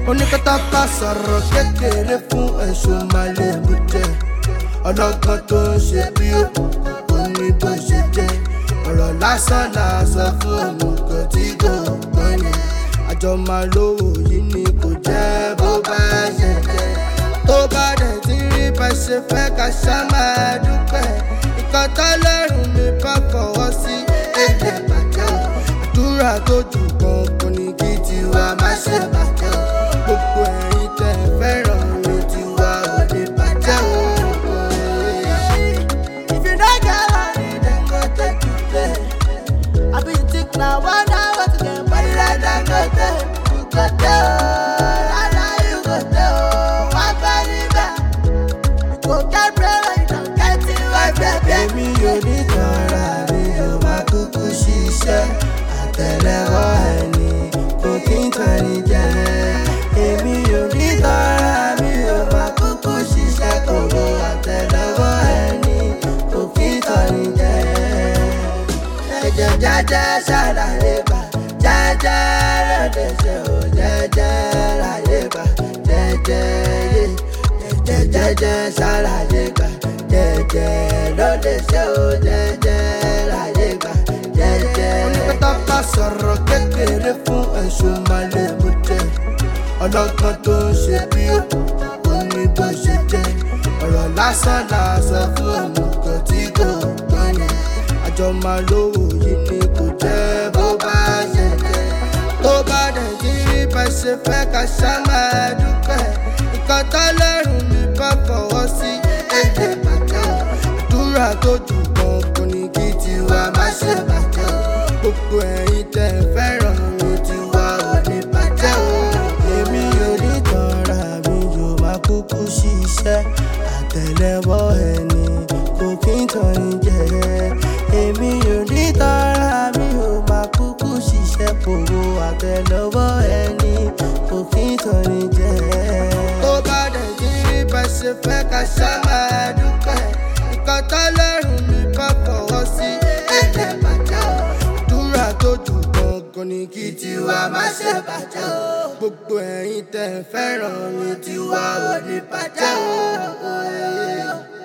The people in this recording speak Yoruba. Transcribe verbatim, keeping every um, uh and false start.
Oníkátàkà sọ̀rọ̀ kékeré fún ẹ̀sùn màlẹ́bù jẹ́. Ọlọ́gbọ́n tó ń ṣe bí òkùnkùn ní bó ṣe jẹ́. Ọ̀rọ̀ lásán làásọ fún òmùgọ̀ tí kò gbọ́n yẹn. Àjọ máa lówó yìí ni kò jẹ́ bó bá ṣe jẹ́. Tó bá dẹ̀ tí rí bá ṣe fẹ́ ká ṣá máa dúpẹ́. Ìkan tọ́lọ́run mi bá fọwọ́ sí èdè bàjẹ́ o. Àdúrà tó jù kan kò ní kí tiwa má ṣe bàjẹ́ o. Gbogbo ẹ̀yin tẹ́ fẹ́ràn mi tiwa ò ní bàjẹ́ o. If you don't get money, then go take you play. I be thick now, one hour to get body like that go take. You go tell, I know you go tell. One body back, you go get bread when you don't get it, my baby. Èmi ò ní tọ́ra mi ò máa kúkú ṣiṣẹ́. Àtẹ́lẹwọ́ ẹni kò kí n tàn ní jẹ. Èmi ò ní tọ́ra mi ò máa kúkú ṣiṣẹ́. Kòkó àtẹ́lẹwọ́ ẹni kò kí n tàn ní jẹ. Ẹ̀jẹ̀ jẹ́jẹ́ ṣàlàyé bá jẹ́jẹ́ lóde ṣe ò jẹ́jẹ́ láyé bá jẹ́jẹ́ yé. Ẹ̀jẹ̀ jẹ́jẹ́ ṣàlàyé bá jẹ́jẹ́ lóde ṣe ò jẹ́jẹ́ láyé bá jẹ́jẹ́. Oníkátàkà sọ̀rọ̀ kékeré fún ẹ̀sùn màlẹ́bù jẹ́. Ọlọ́gbọ́n tó ń ṣe bí òkùnkùn ní bó ṣe jẹ́. Ọ̀rọ̀ lásán làásọ fún òmùgọ̀ tí kò gbọ́n yẹn. Àjọ máa lówó yìí ni kò jẹ́ bó bá ṣe jẹ́. Tó bá dẹ̀ tí rí bá ṣe fẹ́ ká ṣá máa dúpẹ́. Ìkan tọ́lọ́run mi bá fọwọ́ sí èdè bàjẹ́ o. Àdúrà tó jù kan kò ní kí tiwa má ṣe bàjẹ́ o. Gbogbo ẹ̀yin tẹ́ fẹ́ràn mi tiwa ò ní bàjẹ́ o. Èmi ò ní tọ́ra mi yóò máa kúkú ṣiṣẹ́. Àtẹ́lẹwọ́ ẹni kò kí n tàn ní jẹ. Èmi ò ní tọ́ra mi ò máa kúkú ṣiṣẹ́. Kòkó àtẹ́lẹwọ́ ẹni kò kí n tàn ní jẹ. Tó bá dẹ̀ tí rí bá ṣe fẹ́ ká ṣá máa dúpẹ́. Ìkan tọ́lọ́run mi bá fọwọ́ sí èdè bàjẹ́ o. Àdúrà tó jù kan kò ní kí tiwa má ṣe bàjẹ́ o. Gbogbo ẹ̀yin tẹ́ fẹ́ràn mi tiwa ò ní bàjẹ́ o.